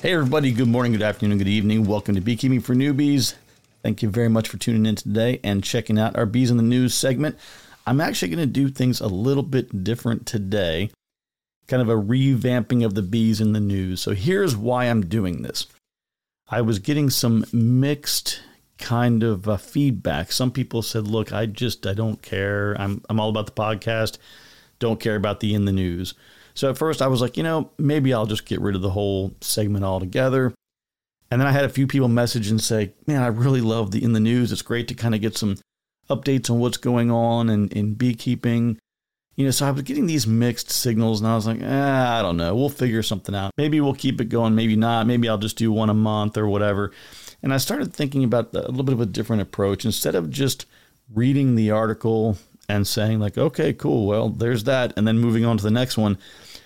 Hey everybody, good morning, good afternoon, and good evening. Welcome to Beekeeping for Newbies. Thank you very much for tuning in today and checking out our Bees in the News segment. I'm actually going to do things a little bit different today, kind of a revamping of the Bees in the News. So here's why I'm doing this. I was getting some mixed kind of feedback. Some people said, look, I don't care. I'm all about the podcast. Don't care about the in the news. So at first I was like, maybe I'll just get rid of the whole segment altogether. And then I had a few people message and say, man, I really love the in the news. It's great to kind of get some updates on what's going on in beekeeping. So I was getting these mixed signals and I was like, I don't know. We'll figure something out. Maybe we'll keep it going. Maybe not. Maybe I'll just do one a month or whatever. And I started thinking about a little bit of a different approach. Instead of just reading the article and saying like, okay, cool, well, there's that, and then moving on to the next one,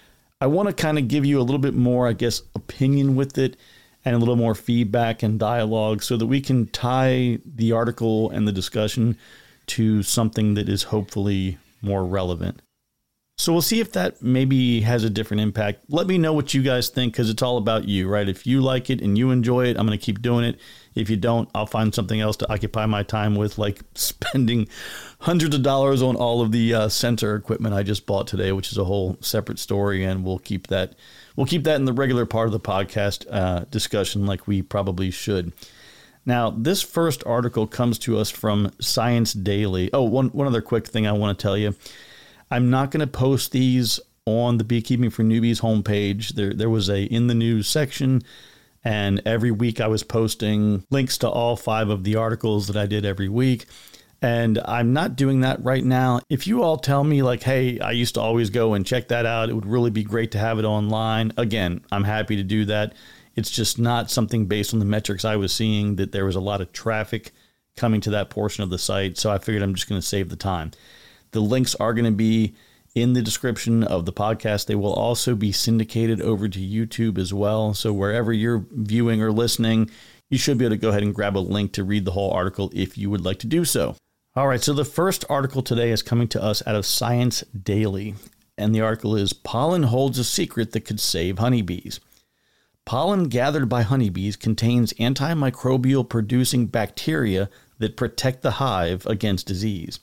I want to kind of give you a little bit more, opinion with it and a little more feedback and dialogue so that we can tie the article and the discussion to something that is hopefully more relevant. So we'll see if that maybe has a different impact. Let me know what you guys think, because it's all about you, right? If you like it and you enjoy it, I'm going to keep doing it. If you don't, I'll find something else to occupy my time with, like spending hundreds of dollars on all of the sensor equipment I just bought today, which is a whole separate story. And we'll keep that in the regular part of the podcast discussion, like we probably should. Now, this first article comes to us from Science Daily. Oh, one other quick thing I want to tell you. I'm not going to post these on the Beekeeping for Newbies homepage. There was a in the news section, and every week I was posting links to all 5 of the articles that I did every week. And I'm not doing that right now. If you all tell me like, hey, I used to always go and check that out, it would really be great to have it online. Again, I'm happy to do that. It's just not something based on the metrics I was seeing that there was a lot of traffic coming to that portion of the site. So I figured I'm just going to save the time. The links are going to be in the description of the podcast. They will also be syndicated over to YouTube as well. So wherever you're viewing or listening, you should be able to go ahead and grab a link to read the whole article if you would like to do so. All right, so the first article today is coming to us out of Science Daily, and the article is Pollen Holds a Secret That Could Save Honeybees. Pollen gathered by honeybees contains antimicrobial producing bacteria that protect the hive against disease.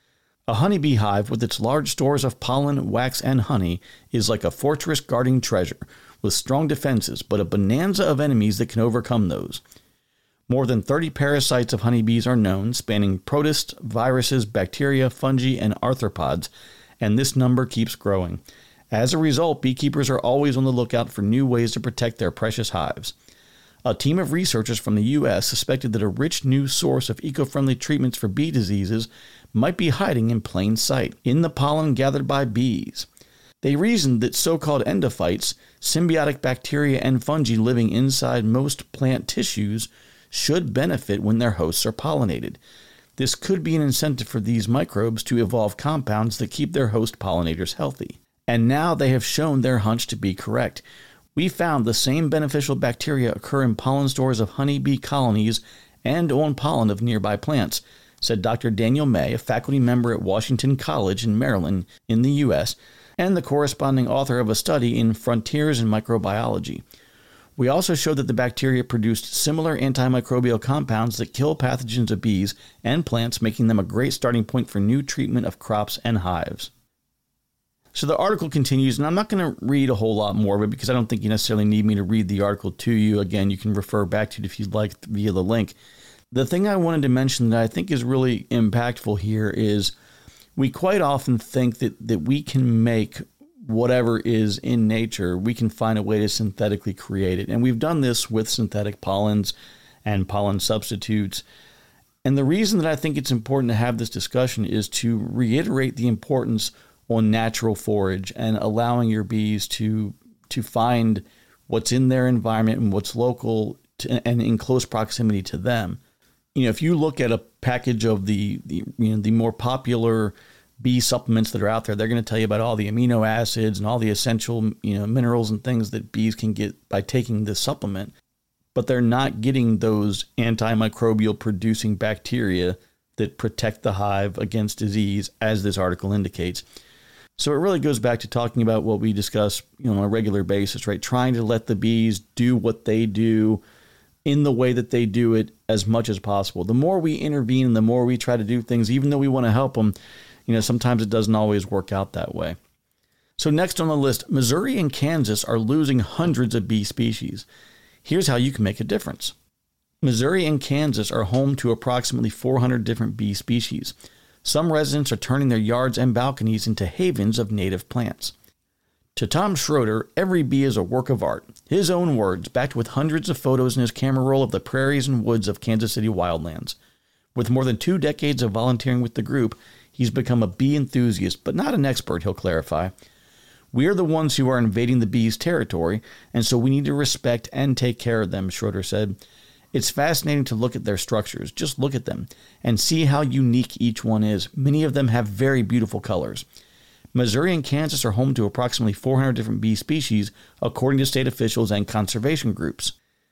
A honeybee hive with its large stores of pollen, wax, and honey is like a fortress guarding treasure, with strong defenses, but a bonanza of enemies that can overcome those. More than 30 parasites of honeybees are known, spanning protists, viruses, bacteria, fungi, and arthropods, and this number keeps growing. As a result, beekeepers are always on the lookout for new ways to protect their precious hives. A team of researchers from the U.S. suspected that a rich new source of eco-friendly treatments for bee diseases might be hiding in plain sight in the pollen gathered by bees. They reasoned that so-called endophytes, symbiotic bacteria and fungi living inside most plant tissues, should benefit when their hosts are pollinated. This could be an incentive for these microbes to evolve compounds that keep their host pollinators healthy. And now they have shown their hunch to be correct. We found the same beneficial bacteria occur in pollen stores of honeybee colonies and on pollen of nearby plants, said Dr. Daniel May, a faculty member at Washington College in Maryland in the U.S., and the corresponding author of a study in Frontiers in Microbiology. We also showed that the bacteria produced similar antimicrobial compounds that kill pathogens of bees and plants, making them a great starting point for new treatment of crops and hives. So the article continues, and I'm not going to read a whole lot more of it because I don't think you necessarily need me to read the article to you. Again, you can refer back to it if you'd like via the link. The thing I wanted to mention that I think is really impactful here is we quite often think that we can make whatever is in nature, we can find a way to synthetically create it. And we've done this with synthetic pollens and pollen substitutes. And the reason that I think it's important to have this discussion is to reiterate the importance on natural forage and allowing your bees to find what's in their environment and what's local and in close proximity to them. If you look at a package of the more popular bee supplements that are out there, they're going to tell you about all the amino acids and all the essential minerals and things that bees can get by taking this supplement, but they're not getting those antimicrobial producing bacteria that protect the hive against disease, as this article indicates. So it really goes back to talking about what we discuss, on a regular basis, right? Trying to let the bees do what they do in the way that they do it as much as possible. The more we intervene and the more we try to do things, even though we want to help them, sometimes it doesn't always work out that way. So next on the list, Missouri and Kansas are losing hundreds of bee species. Here's how you can make a difference. Missouri and Kansas are home to approximately 400 different bee species. Some residents are turning their yards and balconies into havens of native plants. To Tom Schroeder, every bee is a work of art. His own words, backed with hundreds of photos in his camera roll of the prairies and woods of Kansas City wildlands. With more than 2 decades of volunteering with the group, he's become a bee enthusiast, but not an expert, he'll clarify. We are the ones who are invading the bees' territory, and so we need to respect and take care of them, Schroeder said. It's fascinating to look at their structures. Just look at them and see how unique each one is. Many of them have very beautiful colors. Missouri and Kansas are home to approximately 400 different bee species, according to state officials and conservation groups.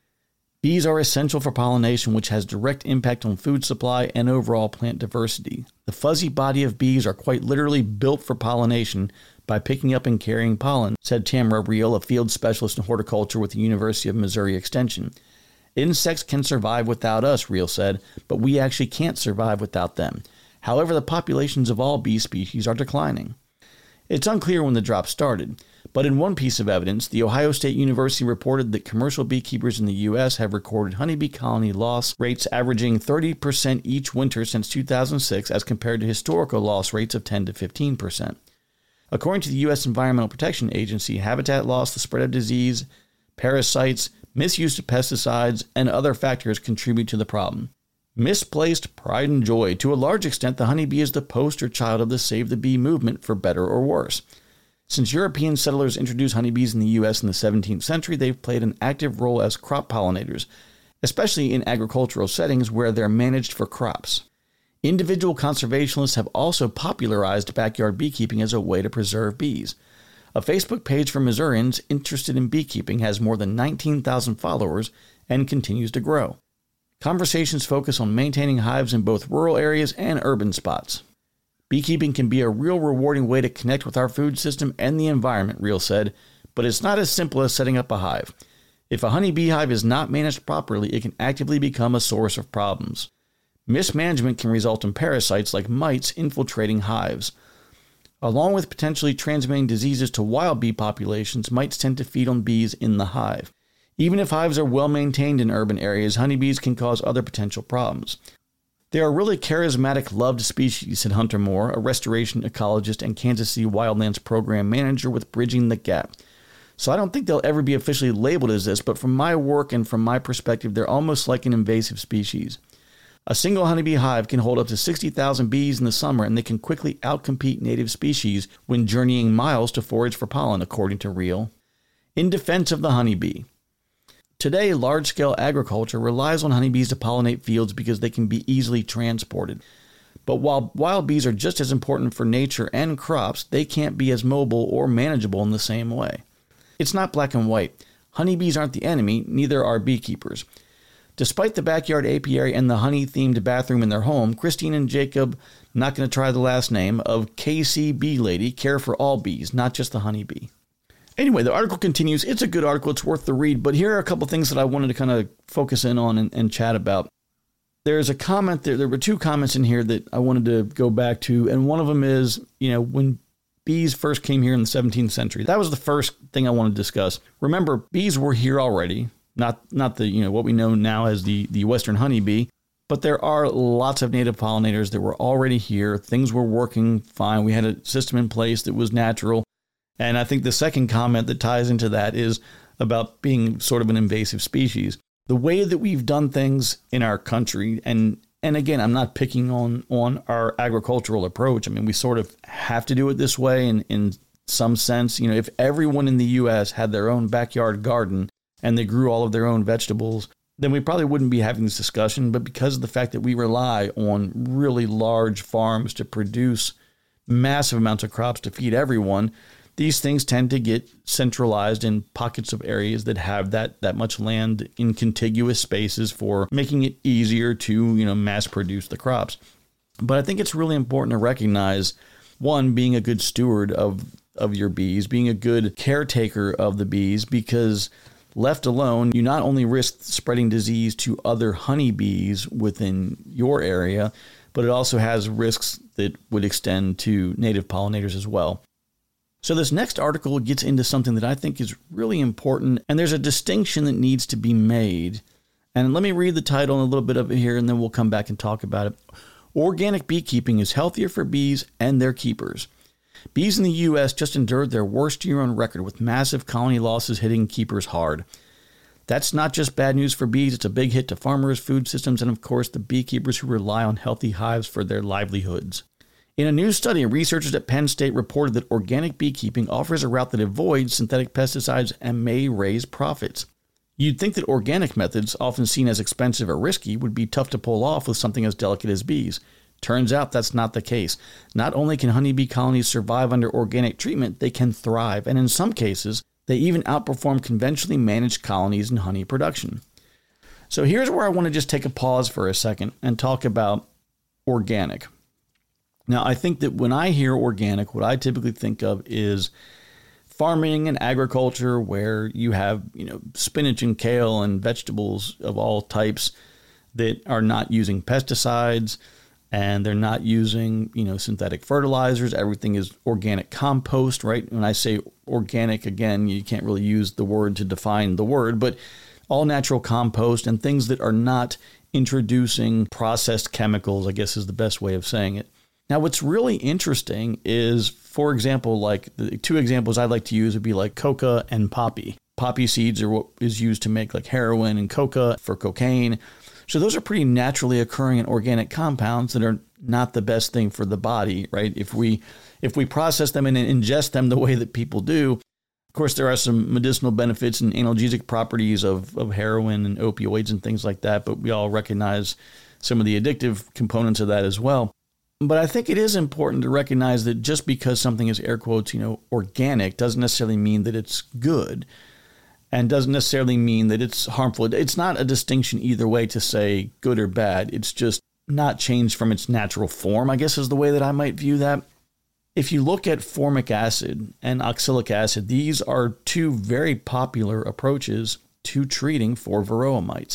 Bees are essential for pollination, which has direct impact on food supply and overall plant diversity. The fuzzy body of bees are quite literally built for pollination by picking up and carrying pollen, said Tamara Reel, a field specialist in horticulture with the University of Missouri Extension. Insects can survive without us, Reel said, but we actually can't survive without them. However, the populations of all bee species are declining. It's unclear when the drop started, but in one piece of evidence, the Ohio State University reported that commercial beekeepers in the U.S. have recorded honeybee colony loss rates averaging 30% each winter since 2006 as compared to historical loss rates of 10 to 15%. According to the U.S. Environmental Protection Agency, habitat loss, the spread of disease, parasites, misuse of pesticides, and other factors contribute to the problem. Misplaced pride and joy. To a large extent, the honeybee is the poster child of the Save the Bee movement, for better or worse. Since European settlers introduced honeybees in the U.S. in the 17th century, they've played an active role as crop pollinators, especially in agricultural settings where they're managed for crops. Individual conservationists have also popularized backyard beekeeping as a way to preserve bees. A Facebook page for Missourians interested in beekeeping has more than 19,000 followers and continues to grow. Conversations focus on maintaining hives in both rural areas and urban spots. Beekeeping can be a real rewarding way to connect with our food system and the environment, Reel said, but it's not as simple as setting up a hive. If a honeybee hive is not managed properly, it can actively become a source of problems. Mismanagement can result in parasites like mites infiltrating hives. Along with potentially transmitting diseases to wild bee populations, mites tend to feed on bees in the hive. Even if hives are well maintained in urban areas, honeybees can cause other potential problems. They are really charismatic, loved species, said Hunter Moore, a restoration ecologist and Kansas City Wildlands program manager with Bridging the Gap. So I don't think they'll ever be officially labeled as this, but from my work and from my perspective, they're almost like an invasive species. A single honeybee hive can hold up to 60,000 bees in the summer, and they can quickly outcompete native species when journeying miles to forage for pollen, according to Reel. In defense of the honeybee. Today, large-scale agriculture relies on honeybees to pollinate fields because they can be easily transported. But while wild bees are just as important for nature and crops, they can't be as mobile or manageable in the same way. It's not black and white. Honeybees aren't the enemy, neither are beekeepers. Despite the backyard apiary and the honey-themed bathroom in their home, Christine and Jacob, not going to try the last name, of KC Bee Lady care for all bees, not just the honeybee. Anyway, the article continues. It's a good article. It's worth the read. But here are a couple things that I wanted to kind of focus in on and chat about. There's a comment there. There were 2 comments in here that I wanted to go back to. And one of them is, when bees first came here in the 17th century. That was the first thing I wanted to discuss. Remember, bees were here already. Not the, what we know now as the Western honeybee. But there are lots of native pollinators that were already here. Things were working fine. We had a system in place that was natural. And I think the second comment that ties into that is about being sort of an invasive species. The way that we've done things in our country, and again, I'm not picking on our agricultural approach. I mean, we sort of have to do it this way in some sense. If everyone in the U.S. had their own backyard garden and they grew all of their own vegetables, then we probably wouldn't be having this discussion. But because of the fact that we rely on really large farms to produce massive amounts of crops to feed everyone, these things tend to get centralized in pockets of areas that have that much land in contiguous spaces for making it easier to, mass produce the crops. But I think it's really important to recognize one, being a good steward of your bees, being a good caretaker of the bees, because left alone, you not only risk spreading disease to other honeybees within your area, but it also has risks that would extend to native pollinators as well. So this next article gets into something that I think is really important, and there's a distinction that needs to be made. And let me read the title and a little bit of it here, and then we'll come back and talk about it. Organic beekeeping is healthier for bees and their keepers. Bees in the U.S. just endured their worst year on record, with massive colony losses hitting keepers hard. That's not just bad news for bees, it's a big hit to farmers, food systems, and of course the beekeepers who rely on healthy hives for their livelihoods. In a new study, researchers at Penn State reported that organic beekeeping offers a route that avoids synthetic pesticides and may raise profits. You'd think that organic methods, often seen as expensive or risky, would be tough to pull off with something as delicate as bees. Turns out that's not the case. Not only can honeybee colonies survive under organic treatment, they can thrive, and in some cases, they even outperform conventionally managed colonies in honey production. So here's where I want to just take a pause for a second and talk about organic. Now, I think that when I hear organic, what I typically think of is farming and agriculture, where you have, spinach and kale and vegetables of all types that are not using pesticides, and they're not using, synthetic fertilizers. Everything is organic compost, right? When I say organic, again, you can't really use the word to define the word, but all natural compost and things that are not introducing processed chemicals, I guess is the best way of saying it. Now, what's really interesting is, for example, like the two examples I'd like to use would be like coca and poppy. Poppy seeds are what is used to make like heroin, and coca for cocaine. So those are pretty naturally occurring and organic compounds that are not the best thing for the body, right? If we process them and ingest them the way that people do, of course, there are some medicinal benefits and analgesic properties of heroin and opioids and things like that, but we all recognize some of the addictive components of that as well. But I think it is important to recognize that just because something is air quotes, organic doesn't necessarily mean that it's good, and doesn't necessarily mean that it's harmful. It's not a distinction either way to say good or bad. It's just not changed from its natural form, I guess is the way that I might view that. If you look at formic acid and oxalic acid, these are two very popular approaches to treating for varroa mites.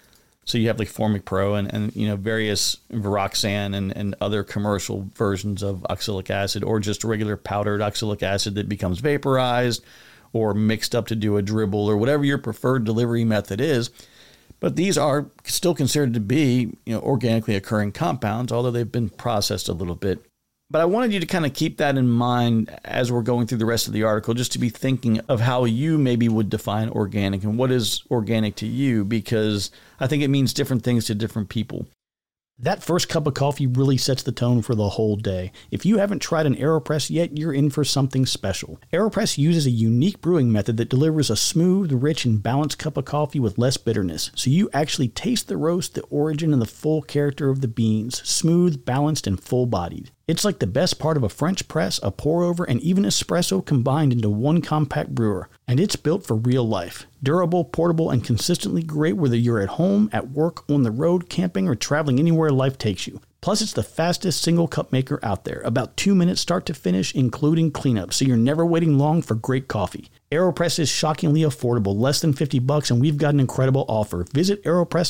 So you have like Formic Pro and various Viroxan and other commercial versions of oxalic acid, or just regular powdered oxalic acid that becomes vaporized or mixed up to do a dribble, or whatever your preferred delivery method is. But these are still considered to be, organically occurring compounds, although they've been processed a little bit. But I wanted you to kind of keep that in mind as we're going through the rest of the article, just to be thinking of how you maybe would define organic and what is organic to you, because I think it means different things to different people. That first cup of coffee really sets the tone for the whole day. If you haven't tried an AeroPress yet, you're in for something special. AeroPress uses a unique brewing method that delivers a smooth, rich, and balanced cup of coffee with less bitterness, so you actually taste the roast, the origin, and the full character of the beans, smooth, balanced, and full-bodied. It's like the best part of a French press, a pour-over, and even espresso combined into one compact brewer. And it's built for real life. Durable, portable, and consistently great whether you're at home, at work, on the road, camping, or traveling anywhere life takes you. Plus, it's the fastest single cup maker out there, about 2 minutes start to finish, including cleanup, so you're never waiting long for great coffee. AeroPress is shockingly affordable, less than $50, and we've got an incredible offer. Visit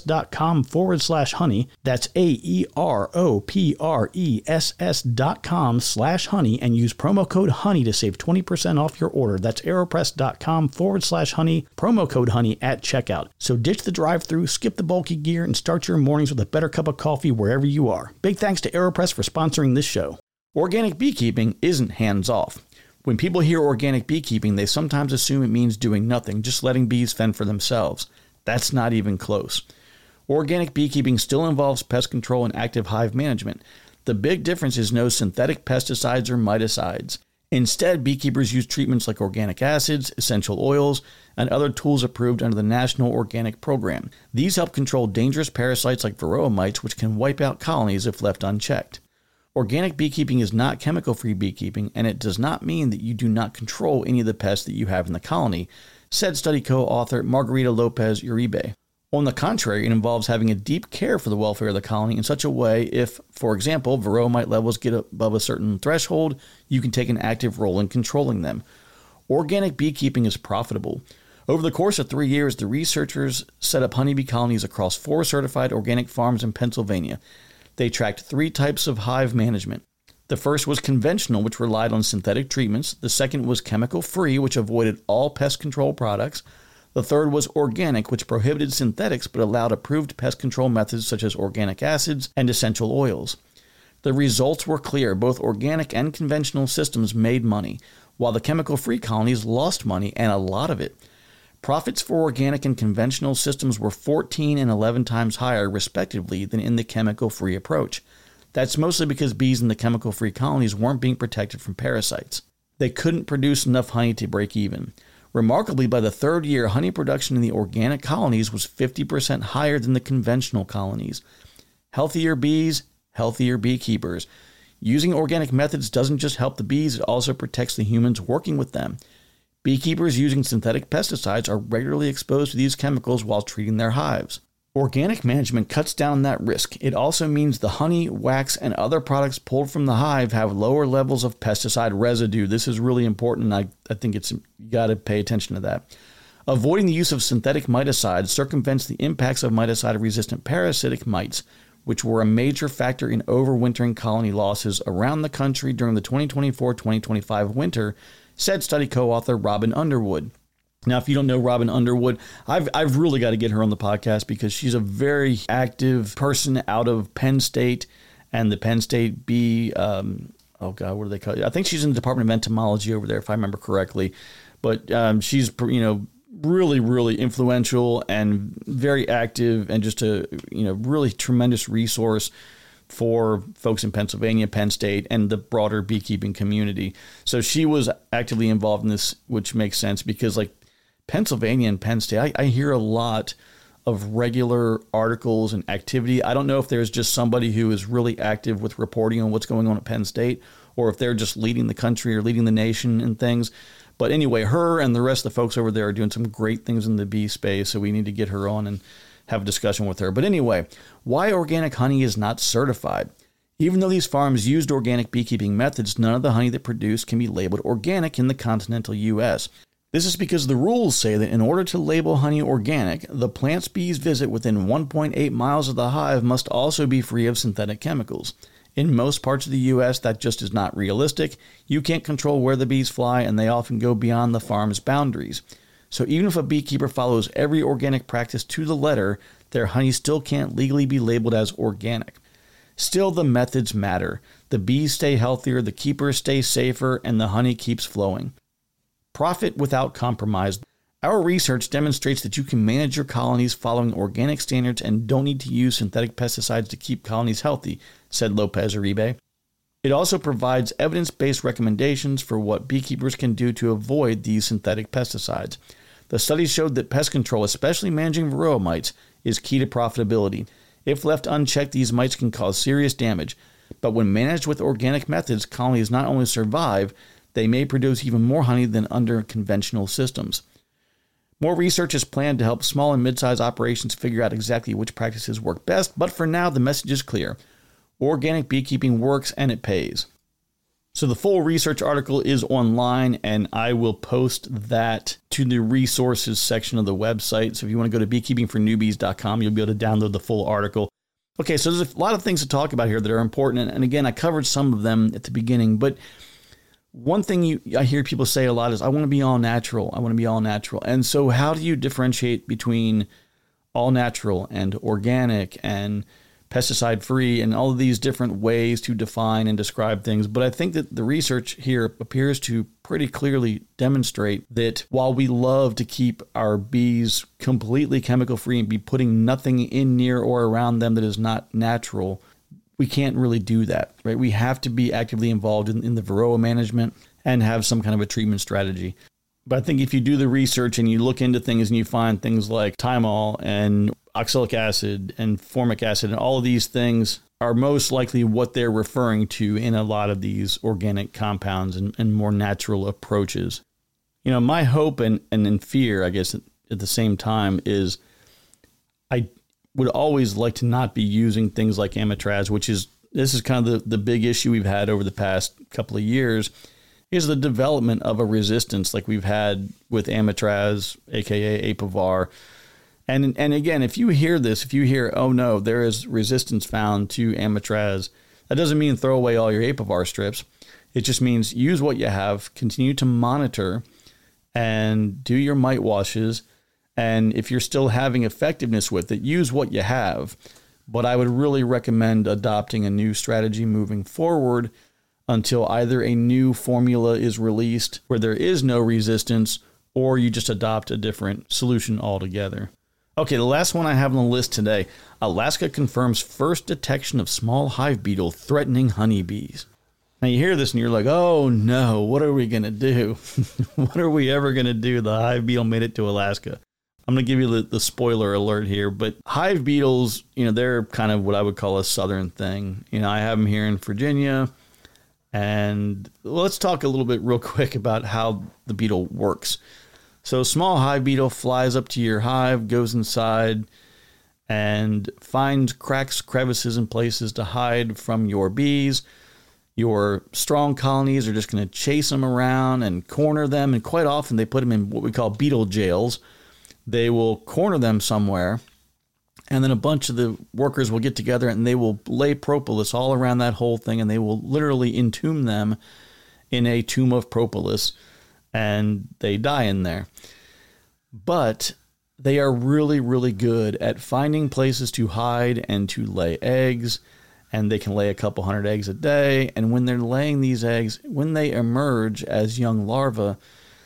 aeropress.com/honey. That's AEROPRESS.com/honey, and use promo code HONEY to save 20% off your order. That's aeropress.com/honey, promo code HONEY at checkout. So ditch the drive-thru, skip the bulky gear, and start your mornings with a better cup of coffee wherever you are. Big thanks to AeroPress for sponsoring this show. Organic beekeeping isn't hands-off. When people hear organic beekeeping, they sometimes assume it means doing nothing, just letting bees fend for themselves. That's not even close. Organic beekeeping still involves pest control and active hive management. The big difference is no synthetic pesticides or miticides. Instead, beekeepers use treatments like organic acids, essential oils, and other tools approved under the National Organic Program. These help control dangerous parasites like varroa mites, which can wipe out colonies if left unchecked. Organic beekeeping is not chemical-free beekeeping, and it does not mean that you do not control any of the pests that you have in the colony, said study co-author Margarita Lopez Uribe. On the contrary, it involves having a deep care for the welfare of the colony in such a way if, for example, varroa mite levels get above a certain threshold, you can take an active role in controlling them. Organic beekeeping is profitable. Over the course of 3 years, the researchers set up honeybee colonies across 4 certified organic farms in Pennsylvania. They tracked 3 types of hive management. The first was conventional, which relied on synthetic treatments. The second was chemical-free, which avoided all pest control products. The third was organic, which prohibited synthetics but allowed approved pest control methods such as organic acids and essential oils. The results were clear. Both organic and conventional systems made money, while the chemical-free colonies lost money, and a lot of it. Profits for organic and conventional systems were 14 and 11 times higher, respectively, than in the chemical-free approach. That's mostly because bees in the chemical-free colonies weren't being protected from parasites. They couldn't produce enough honey to break even. Remarkably, by the 3rd year, honey production in the organic colonies was 50% higher than the conventional colonies. Healthier bees, healthier beekeepers. Using organic methods doesn't just help the bees, it also protects the humans working with them. Beekeepers using synthetic pesticides are regularly exposed to these chemicals while treating their hives. Organic management cuts down on that risk. It also means the honey, wax, and other products pulled from the hive have lower levels of pesticide residue. This is really important, and I think you got to pay attention to that. Avoiding the use of synthetic miticides circumvents the impacts of miticide-resistant parasitic mites, which were a major factor in overwintering colony losses around the country during the 2024-2025 winter, said study co-author Robin Underwood. Now, if you don't know Robin Underwood, I've really got to get her on the podcast because she's a very active person out of Penn State and the Penn State bee. What do they call it? I think she's in the Department of Entomology over there, if I remember correctly. But she's really, really influential and very active, and just a really tremendous resource for folks in Pennsylvania, Penn State, and the broader beekeeping community. So she was actively involved in this, which makes sense because Pennsylvania and Penn State, I hear a lot of regular articles and activity. I don't know if there's just somebody who is really active with reporting on what's going on at Penn State, or if they're just leading the country or leading the nation in things. But anyway, her and the rest of the folks over there are doing some great things in the bee space, so we need to get her on and have a discussion with her. But anyway, why organic honey is not certified. Even though these farms used organic beekeeping methods, none of the honey that produced can be labeled organic in the continental U.S. This is because the rules say that in order to label honey organic, the plants bees visit within 1.8 miles of the hive must also be free of synthetic chemicals. In most parts of the U.S., that just is not realistic. You can't control where the bees fly, and they often go beyond the farm's boundaries. So even if a beekeeper follows every organic practice to the letter, their honey still can't legally be labeled as organic. Still, the methods matter. The bees stay healthier, the keepers stay safer, and the honey keeps flowing. Profit without compromise. Our research demonstrates that you can manage your colonies following organic standards and don't need to use synthetic pesticides to keep colonies healthy, said Lopez Uribe. It also provides evidence-based recommendations for what beekeepers can do to avoid these synthetic pesticides. The study showed that pest control, especially managing varroa mites, is key to profitability. If left unchecked, these mites can cause serious damage. But when managed with organic methods, colonies not only survive, they may produce even more honey than under conventional systems. More research is planned to help small and mid-sized operations figure out exactly which practices work best, but for now, the message is clear. Organic beekeeping works and it pays. So the full research article is online, and I will post that to the resources section of the website. So if you want to go to beekeepingfornewbies.com, you'll be able to download the full article. Okay, so there's a lot of things to talk about here that are important. And again, I covered some of them at the beginning, but one thing I hear people say a lot is, I want to be all natural. I want to be all natural. And so how do you differentiate between all natural and organic and pesticide-free and all of these different ways to define and describe things? But I think that the research here appears to pretty clearly demonstrate that while we love to keep our bees completely chemical-free and be putting nothing in, near, or around them that is not natural, we can't really do that, right? We have to be actively involved in the varroa management and have some kind of a treatment strategy. But I think if you do the research and you look into things and you find things like thymol and oxalic acid and formic acid, and all of these things are most likely what they're referring to in a lot of these organic compounds and more natural approaches. My hope and fear, I guess, at the same time is I would always like to not be using things like amitraz, this is kind of the big issue we've had over the past couple of years, is the development of a resistance like we've had with amitraz, aka Apivar. And again, if you hear, oh no, there is resistance found to amitraz, that doesn't mean throw away all your Apivar strips. It just means use what you have, continue to monitor, and do your mite washes. And if you're still having effectiveness with it, use what you have. But I would really recommend adopting a new strategy moving forward until either a new formula is released where there is no resistance, or you just adopt a different solution altogether. Okay, the last one I have on the list today. Alaska confirms first detection of small hive beetle threatening honeybees. Now you hear this and you're like, oh no, what are we going to do? What are we ever going to do? The hive beetle made it to Alaska. I'm going to give you the spoiler alert here, but hive beetles, they're kind of what I would call a southern thing. I have them here in Virginia, and let's talk a little bit real quick about how the beetle works. So small hive beetle flies up to your hive, goes inside, and finds cracks, crevices, and places to hide from your bees. Your strong colonies are just going to chase them around and corner them, and quite often they put them in what we call beetle jails. They will corner them somewhere, and then a bunch of the workers will get together and they will lay propolis all around that whole thing, and they will literally entomb them in a tomb of propolis, and they die in there. But they are really, really good at finding places to hide and to lay eggs, and they can lay a couple hundred eggs a day. And when they're laying these eggs, when they emerge as young larvae,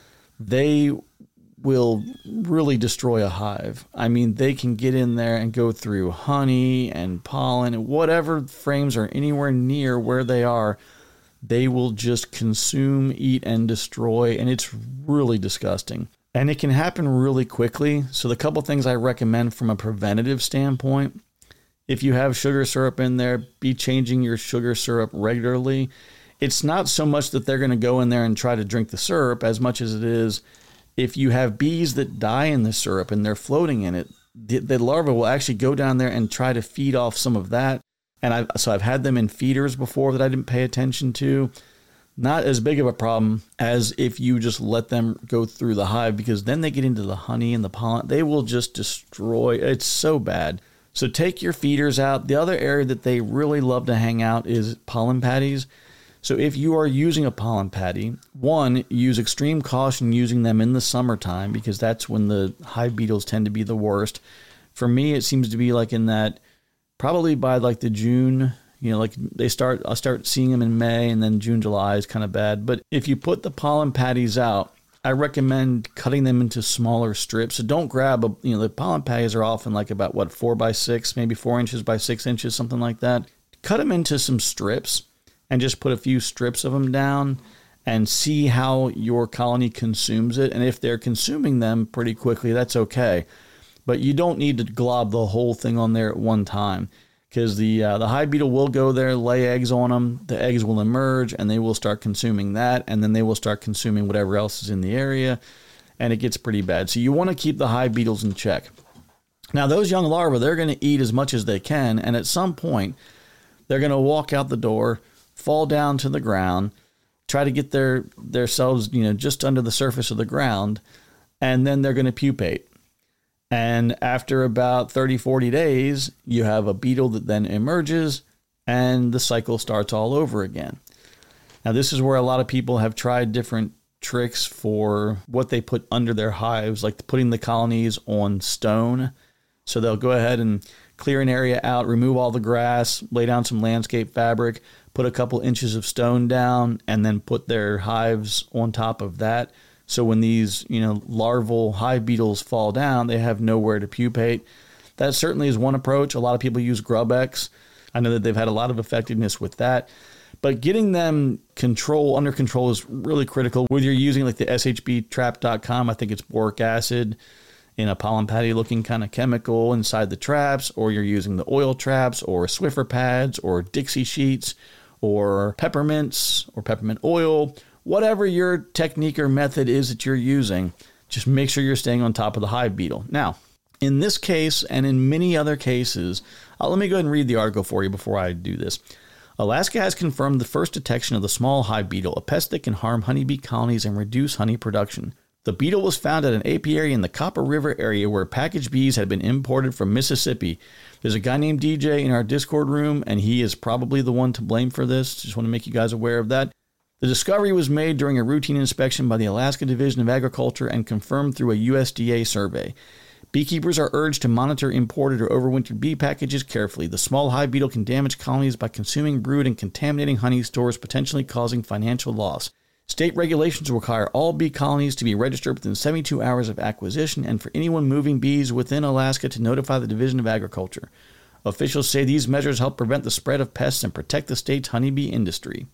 they will really destroy a hive. I mean, they can get in there and go through honey and pollen and whatever frames are anywhere near where they are. They will just consume, eat, and destroy, and it's really disgusting. And it can happen really quickly. So the couple things I recommend from a preventative standpoint: if you have sugar syrup in there, be changing your sugar syrup regularly. It's not so much that they're going to go in there and try to drink the syrup as much as it is if you have bees that die in the syrup and they're floating in it, the larva will actually go down there and try to feed off some of that. And I've had them in feeders before that I didn't pay attention to. Not as big of a problem as if you just let them go through the hive, because then they get into the honey and the pollen. They will just destroy. It's so bad. So take your feeders out. The other area that they really love to hang out is pollen patties. So if you are using a pollen patty, one, use extreme caution using them in the summertime, because that's when the hive beetles tend to be the worst. For me, it seems to be like in that, probably by like the June, like I'll start seeing them in May, and then June, July is kind of bad. But if you put the pollen patties out, I recommend cutting them into smaller strips. So don't grab the pollen patties are often like about 4x6, maybe 4 inches by 6 inches, something like that. Cut them into some strips and just put a few strips of them down and see how your colony consumes it. And if they're consuming them pretty quickly, that's okay. But you don't need to glob the whole thing on there at one time, because the hive beetle will go there, lay eggs on them. The eggs will emerge, and they will start consuming that, and then they will start consuming whatever else is in the area, and it gets pretty bad. So you want to keep the hive beetles in check. Now, those young larvae, they're going to eat as much as they can, and at some point, they're going to walk out the door, fall down to the ground, try to get themselves, just under the surface of the ground, and then they're going to pupate. And after about 30, 40 days, you have a beetle that then emerges, and the cycle starts all over again. Now, this is where a lot of people have tried different tricks for what they put under their hives, like putting the colonies on stone. So they'll go ahead and clear an area out, remove all the grass, lay down some landscape fabric, put a couple inches of stone down, and then put their hives on top of that. So when these, larval hive beetles fall down, they have nowhere to pupate. That certainly is one approach. A lot of people use GrubEx. I know that they've had a lot of effectiveness with that. But getting them under control is really critical. Whether you're using like the shbtrap.com, I think it's boric acid in a pollen patty looking kind of chemical inside the traps, or you're using the oil traps or Swiffer pads or Dixie sheets or peppermints or peppermint oil. Whatever your technique or method is that you're using, just make sure you're staying on top of the hive beetle. Now, In this case, and in many other cases, let me go ahead and read the article for you before I do this. Alaska has confirmed the first detection of the small hive beetle, a pest that can harm honeybee colonies and reduce honey production. The beetle was found at an apiary in the Copper River area where packaged bees had been imported from Mississippi. There's a guy named DJ in our Discord room, and he is probably the one to blame for this. Just want to make you guys aware of that. The discovery was made during a routine inspection by the Alaska Division of Agriculture and confirmed through a USDA survey. Beekeepers are urged to monitor imported or overwintered bee packages carefully. The small hive beetle can damage colonies by consuming brood and contaminating honey stores, potentially causing financial loss. State regulations require all bee colonies to be registered within 72 hours of acquisition and for anyone moving bees within Alaska to notify the Division of Agriculture. Officials say these measures help prevent the spread of pests and protect the state's honeybee industry.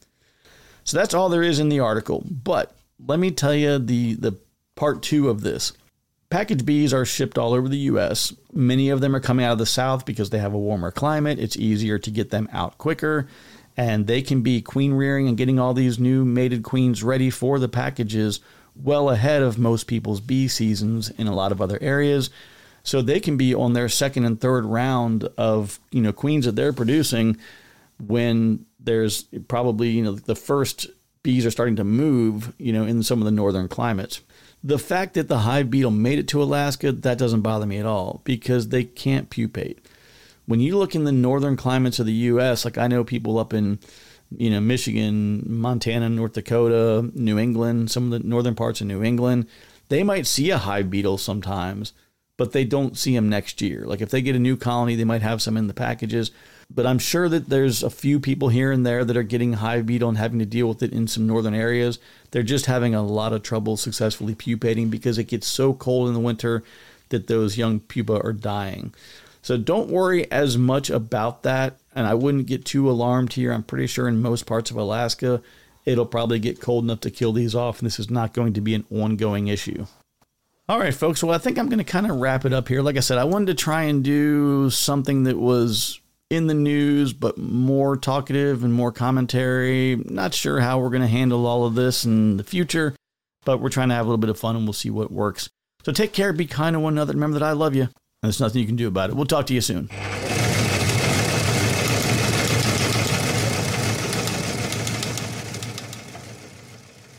So that's all there is in the article. But let me tell you the part two of this. Packaged bees are shipped all over the U.S. Many of them are coming out of the South because they have a warmer climate. It's easier to get them out quicker. And they can be queen rearing and getting all these new mated queens ready for the packages well ahead of most people's bee seasons in a lot of other areas. So they can be on their second and third round of, queens that they're producing when there's probably, the first bees are starting to move, in some of the northern climates. The fact that the hive beetle made it to Alaska, that doesn't bother me at all because they can't pupate. When you look in the northern climates of the U.S., like I know people up in, Michigan, Montana, North Dakota, New England, some of the northern parts of New England, they might see a hive beetle sometimes, but they don't see them next year. Like if they get a new colony, they might have some in the packages. But I'm sure that there's a few people here and there that are getting hive beetle and having to deal with it in some northern areas. They're just having a lot of trouble successfully pupating because it gets so cold in the winter that those young pupa are dying. So don't worry as much about that. And I wouldn't get too alarmed here. I'm pretty sure in most parts of Alaska, it'll probably get cold enough to kill these off. And this is not going to be an ongoing issue. All right, folks. Well, I think I'm going to kind of wrap it up here. Like I said, I wanted to try and do something that was in the news, but more talkative and more commentary. Not sure how we're going to handle all of this in the future, but we're trying to have a little bit of fun and we'll see what works. So take care, be kind to one another. Remember that I love you and there's nothing you can do about it. We'll talk to you soon.